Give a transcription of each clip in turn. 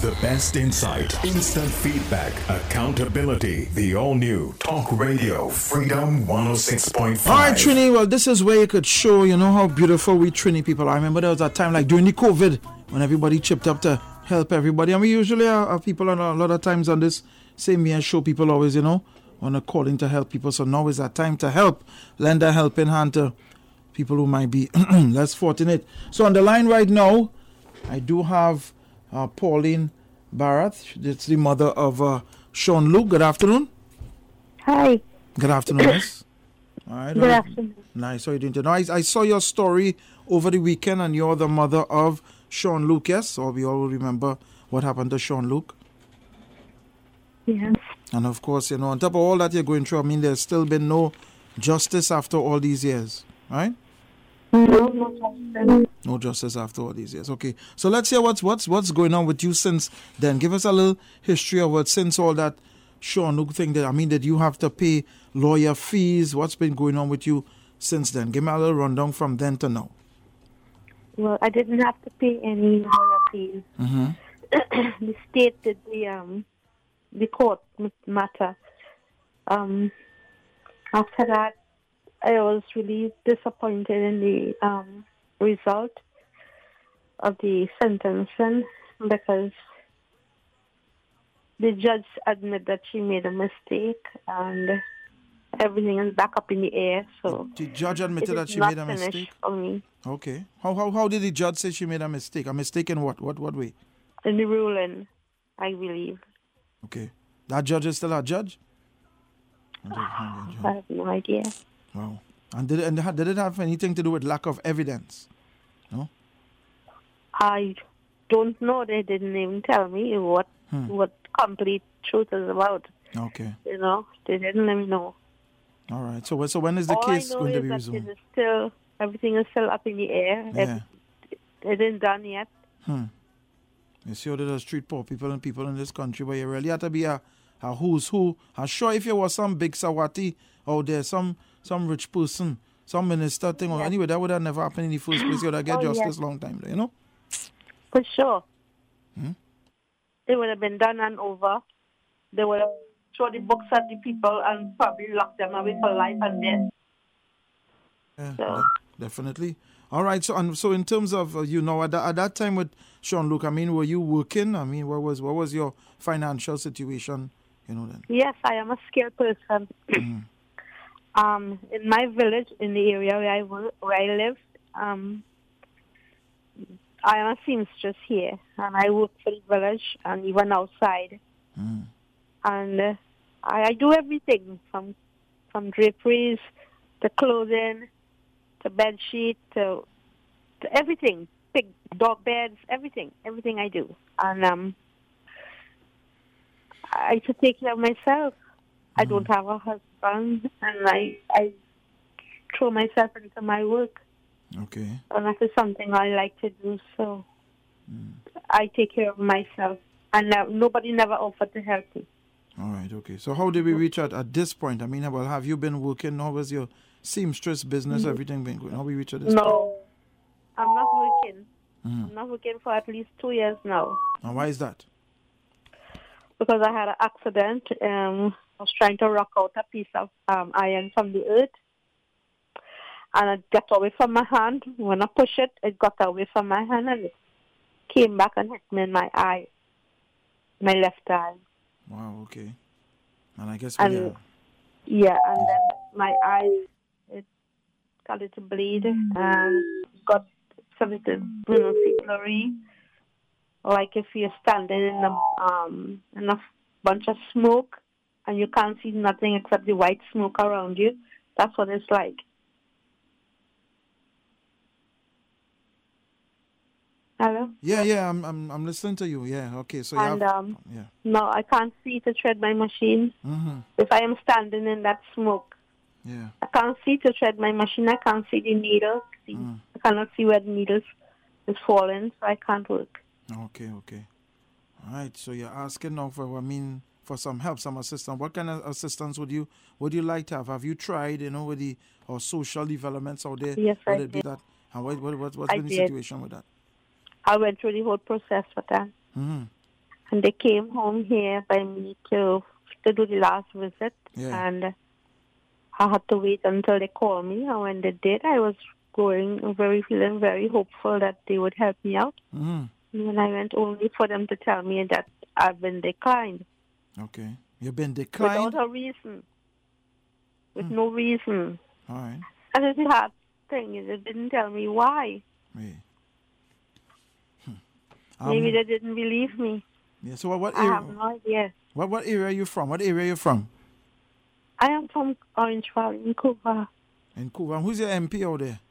The best insight, instant feedback, accountability. The all-new Talk Radio Freedom 106.5. All right, Trini, well, this is where you could show, how beautiful we Trini people are. I remember there was a time like during the COVID when everybody chipped up to help everybody. And we usually are people a lot of times on this same year show, people always, want to call in to help people. So now is that time to help, lend a helping hand to people who might be less fortunate. So on the line right now, I do have Pauline Barrett. It's the mother of Sean Luke. Good afternoon. Hi. Good afternoon, miss. All right. Good afternoon. Nice. How are you doing today? I saw your story over the weekend, and you're the mother of Sean Luke, yes? So we all remember what happened to Sean Luke. Yes. And of course, on top of all that you're going through, there's still been no justice after all these years, right? No justice after all these years. Okay. So let's hear what's going on with you since then. Give us a little history of what since all that Sean Luke thing. Did you have to pay lawyer fees? What's been going on with you since then? Give me a little rundown from then to now. Well, I didn't have to pay any lawyer fees. Mm-hmm. The state did the court matter. After that, I was really disappointed in the result of the sentencing because the judge admitted that she made a mistake and everything is back up in the air. So the judge admitted that she made a mistake? For me. Okay. How did the judge say she made a mistake? A mistake in what? What way? In the ruling, I believe. Okay. That judge is still a judge? I have no idea. Wow. And did it have anything to do with lack of evidence? No? I don't know. They didn't even tell me what complete truth is about. Okay. They didn't let me know. All right. So when is the case going to be resumed? Everything is still up in the air. Yeah. It isn't done yet. You see how there's street poor people and people in this country, but you really have to be a who's who. I'm sure if you was some big Sawati out there, some rich person, some minister thing, or anyway, that would have never happened in the first place. You would have get justice long time, For sure. It would have been done and over. They would have thrown the books at the people and probably locked them away for life and death. Yeah, definitely. All right. So in terms of at that time with Sean Luke, were you working? What was your financial situation? Then. Yes, I am a skilled person. In my village, in the area where I live, I am a seamstress here, and I work for the village and even outside. And I do everything from draperies to clothing to bed sheet to everything, big dog beds, everything I do. And I should take care of myself. I don't have a husband, and I throw myself into my work. Okay. And that is something I like to do, so I take care of myself. And nobody never offered to help me. All right, okay. So how did we reach at this point? Have you been working? How was your seamstress business, everything been going? How we reach at this point? No, I'm not working. I'm not working for at least 2 years now. And why is that? Because I had an accident. I was trying to rock out a piece of iron from the earth. And it got away from my hand. When I pushed it, it got away from my hand and it came back and hit me in my eye, my left eye. Wow, okay. And I guess and then my eye, it started to bleed and got something blurry. Like if you're standing in a bunch of smoke and you can't see nothing except the white smoke around you. That's what it's like. Hello? Yeah, I'm listening to you. Yeah, okay. So no, I can't see to tread my machine. If I am standing in that smoke. Yeah. I can't see to tread my machine. I can't see the needles. I cannot see where the needles is falling, so I can't work. Okay. All right. So you're asking now for some help, some assistance. What kind of assistance would you like to have? Have you tried, with the social developments out there? Yes, I did. That? And what's been the situation with that? I went through the whole process with that. And they came home here by me to do the last visit. Yeah. And I had to wait until they called me. And when they did, I was feeling very hopeful that they would help me out. Mm-hmm. And when I went, only for them to tell me that I've been declined. Okay. You've been declined? Without a reason. With no reason. All right. And it's a hard thing. They didn't tell me why. Yeah. Maybe they didn't believe me. Yeah. So what I area? have no idea. What area are you from? What area are you from? I am from Orange Valley in Cuba. In Cuba. Who's your MP out there?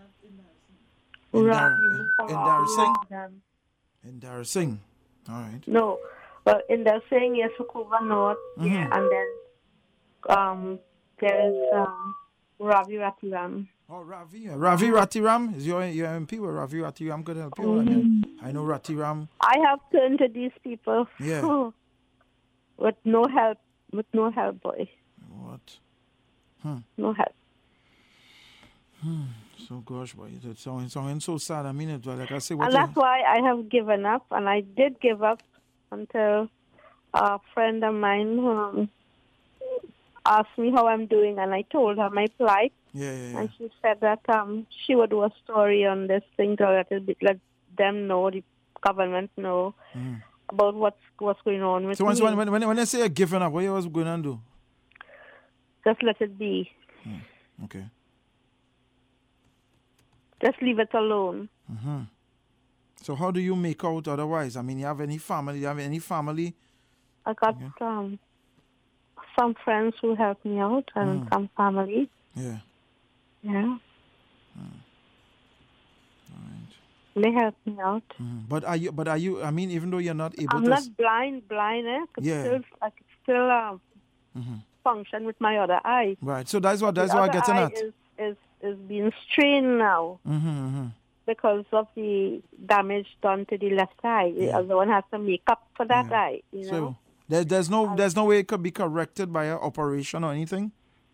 Indar Singh? In Dar Singh. All right. No, but Indar Singh is for Cuba North. Yeah, and then there is Ravi Ratiram. Oh, Ravi Ratiram is your MP. Well, Ravi Ratiram could help you. I know Ratiram. I have turned to these people. Yeah. With no help, boy. What? No help. So gosh, boy, it's sounding so sad. I mean, it like I say, And that's why I have given up, and I did give up until a friend of mine asked me how I'm doing, and I told her my plight. Yeah. And she said that she would do a story on this thing to let them know, the government know about what's going on with me. So when I say you're giving up, what you was going to do? Just let it be. Okay. Just leave it alone. Mm-hmm. So how do you make out otherwise? I mean, you have any family? I got some friends who help me out and some family. Yeah. Yeah. All right. They help me out. But are you? I mean, even though you're not able I'm to. not blind. I could still function with my other eye. Right. So that's what I'm getting at. Is being strained now because of the damage done to the left eye. The other one has to make up for that eye. You know. So there's no way it could be corrected by an operation or anything.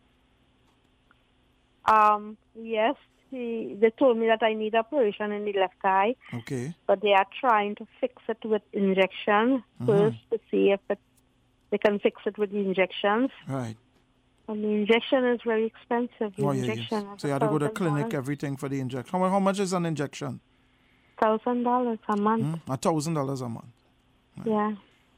Yes, they told me that I need operation in the left eye. Okay. But they are trying to fix it with injection first to see if they can fix it with the injections. Right. And the injection is very expensive. So you have to go to clinic, everything for the injection. How much is an injection? $1,000 a month. $1,000 a month. Right. Yeah.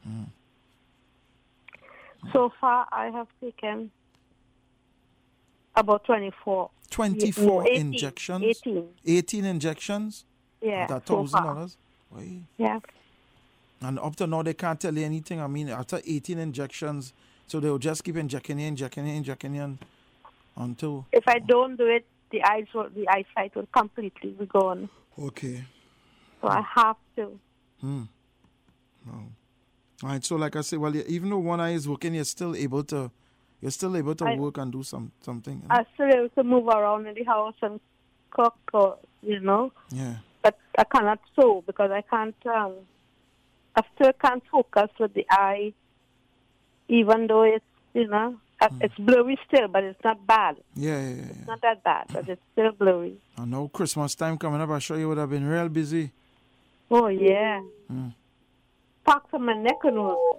So far, I have taken about 24. 24 18, injections? 18 injections? Yeah. That's $1,000? Yeah. And up to now, they can't tell you anything. I mean, after 18 injections, so they'll just keep injecting you until... If I don't do it, the eyesight will completely be gone. Okay. So I have to. Wow. All right, so like I say, well, even though one eye is working, you're still able to work and do something. You know? I'm still able to move around in the house and cook, Yeah. But I cannot sew because I can't. I still can't focus with the eye, even though it's it's blurry still, but it's not bad. Yeah. It's not that bad, but it's still blurry. I know Christmas time coming up. I'm sure you would have been real busy. Oh yeah. Parts of my neck and all.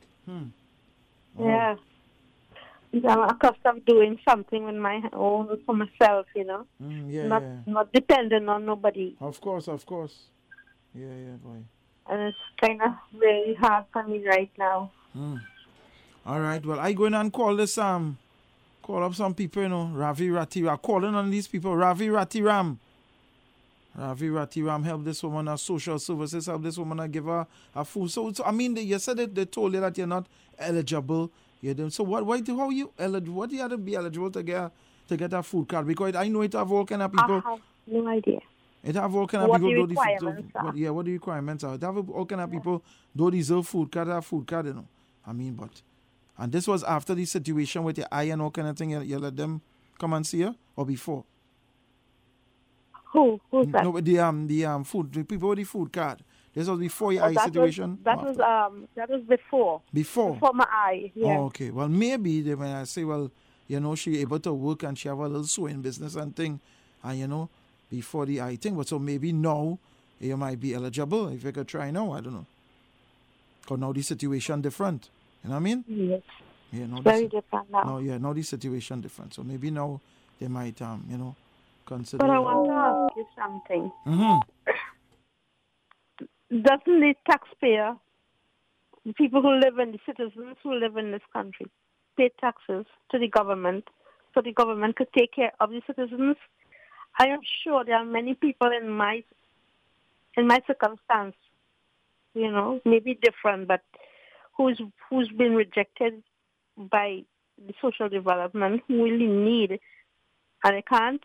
Yeah. I'm accustomed doing something with my own for myself, not dependent on nobody. Of course. Yeah, boy. And it's kind of very hard for me right now. All right. Well, I go in and call up some people, Ravi Ratiram. Calling on these people, Ravi Ratiram. Ravi Ratiram help this woman, social services help this woman, give her a food. So I mean, you said that they told you that you're not eligible. So what do you have to be eligible to get a food card? Because I know it have all kind of people. I have no idea. It have all kind of people. What the requirements are? It have all kind of people don't deserve food card. Have food card, I mean, and this was after the situation with your eye and all kind of thing. You let them come and see you, or before? Who's that? No, the food, the people with the food card. This was before your eye situation. That was before. Before my eye. Yeah. Oh, okay. Well, maybe when I say, she able to work and she have a little sewing business and thing, and before the eye thing. But so maybe now you might be eligible if you could try now. I don't know. Because now the situation different. You know what I mean? Yes. Yeah, now Very different now. now the situation different. So maybe now they might, consider. But I want to ask you something. Mm-hmm. Doesn't the taxpayer, the people who live in, the citizens who live in this country, pay taxes to the government so the government could take care of the citizens? I am sure there are many people in my circumstance, maybe different, but who's been rejected by the social development, who really need, and they can't.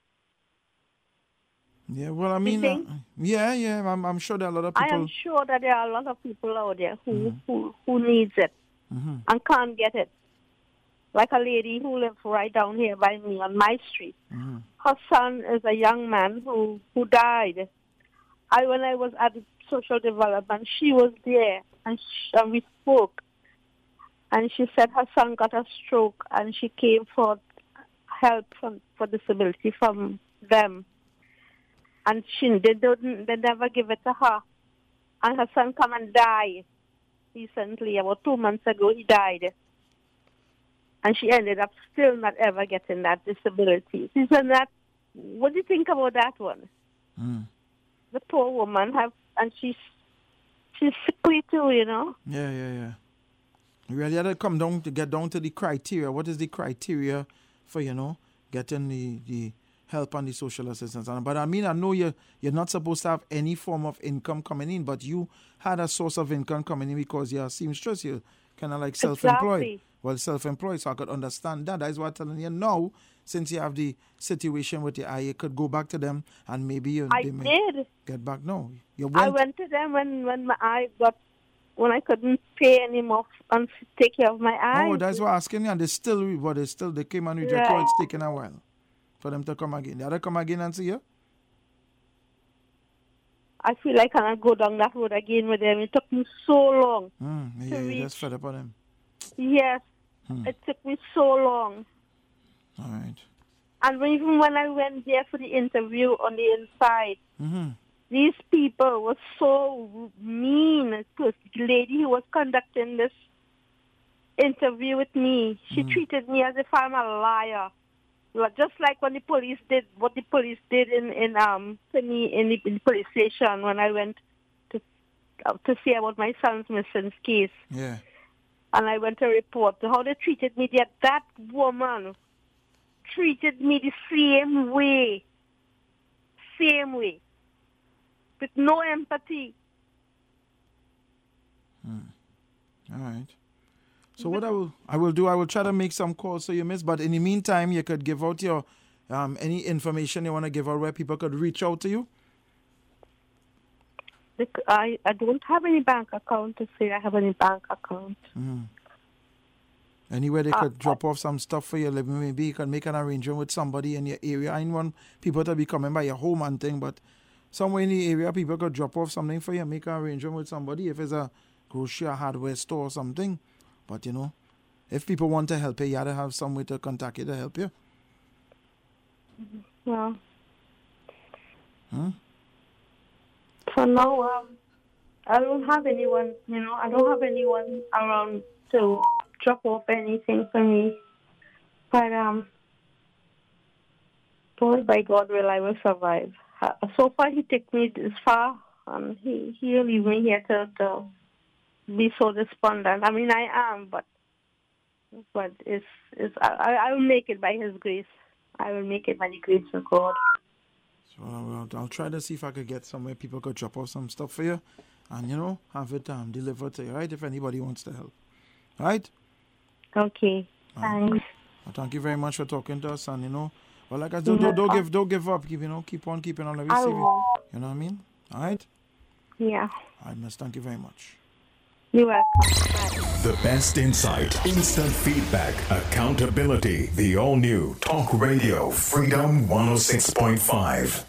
Yeah, well, I mean, I'm sure there are a lot of people. I am sure that there are a lot of people out there who needs it and can't get it. Like a lady who lives right down here by me on my street. Her son is a young man who died. When I was at the social development, she was there and we spoke. And she said her son got a stroke and she came for help for disability from them. And they never give it to her. And her son come and die recently. About 2 months ago, he died. And she ended up still not ever getting that disability. What do you think about that one? The poor woman and she's sickly too, Yeah. You really have to get down to the criteria. What is the criteria for, getting the help and the social assistance? But I mean, I know you're not supposed to have any form of income coming in, but you had a source of income coming in because you're a seamstress. You're kind of like self-employed. Exactly. Well, self-employed, so I could understand that. That's why I'm telling you now, since you have the situation with your eye, you could go back to them and maybe they may get back. No, I went to them when my eye when I couldn't pay anymore and take care of my eyes. Oh, that's what I'm asking you. And they came and rejected you. It's taken a while for them to come again. Did they come again and see you? I feel like I cannot go down that road again with them. It took me so long. You just fed up on them. Yes, it took me so long. All right. And even when I went there for the interview on the inside, these people were so mean. The lady who was conducting this interview with me, she treated me as if I'm a liar. Just like when the police did what the police did to me in the police station when I went to see about my son's missing case. Yeah. And I went to report how they treated me there. That woman treated me the same way, with no empathy. All right. So what I will try to make some calls so you miss. But in the meantime, you could give out your any information you want to give out where people could reach out to you. I don't have any bank account to say I have any bank account. Anywhere they could drop off some stuff for you, maybe you can make an arrangement with somebody in your area. I don't want people to be coming by your home and thing, but somewhere in the area people could drop off something for you, make an arrangement with somebody if it's a grocery or hardware store or something. But if people want to help you, you have to have some way to contact you to help you. Well, for now, I don't have anyone, I don't have anyone around to drop off anything for me. But, told by God will I will survive. So far, he took me this far, and he'll leave me here to be so despondent. I mean, I am, but I will make it by His grace. I will make it by the grace of God. So I'll try to see if I could get somewhere people could drop off some stuff for you, and have it delivered to you, right? If anybody wants to help, right? Okay. Thanks. Well, thank you very much for talking to us, and well, like I said, don't give up. Keep on keeping on. You know what I mean? All right. Yeah. All right, miss. Thank you very much. You're welcome. Bye. The best insight, instant feedback, accountability. The all-new Talk Radio Freedom 106.5.